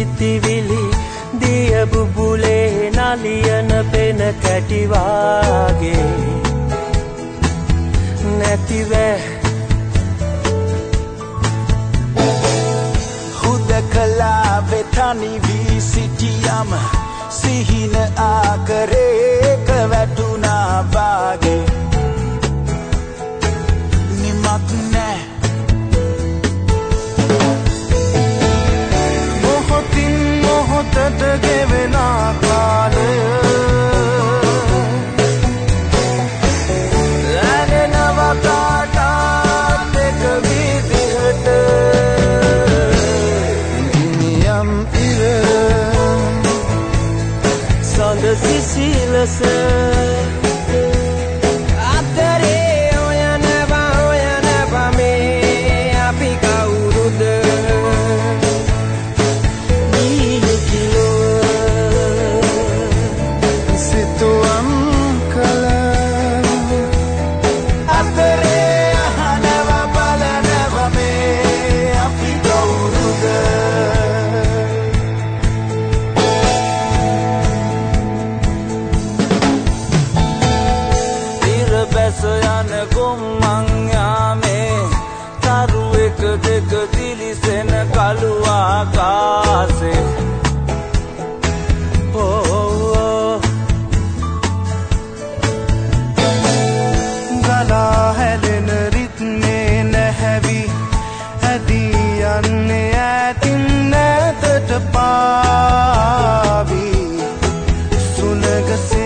සිතිවිලි දිය බුබුලේ නලියන පෙන කැටිවාගේ නැතිව හුදකලා වෙතනි වී සිටියම සිහින ආකරේක වැටුණා වාගේ නිමක් නෑ මොහොතින් මොහොතට ගෙවෙන කාලය ලැබෙනවා කාටත් එක විදිහට නියම් ඉර සඳ සිසිලස අතරේ ඔයනවා මේ අපි කවුරුද සිතුවම් කල අතරේ අහනවා බලනවා මේ අපි කවුරුද බැස යන ගොම්මන් යාමේ තරු එක දෙක දිලිසෙන කළු ආකාසේ ගලා හැලෙන රිත්මේ නැහැවි ඇදී යන්නේ ඈතින් නැතට පාවි සුලගසේ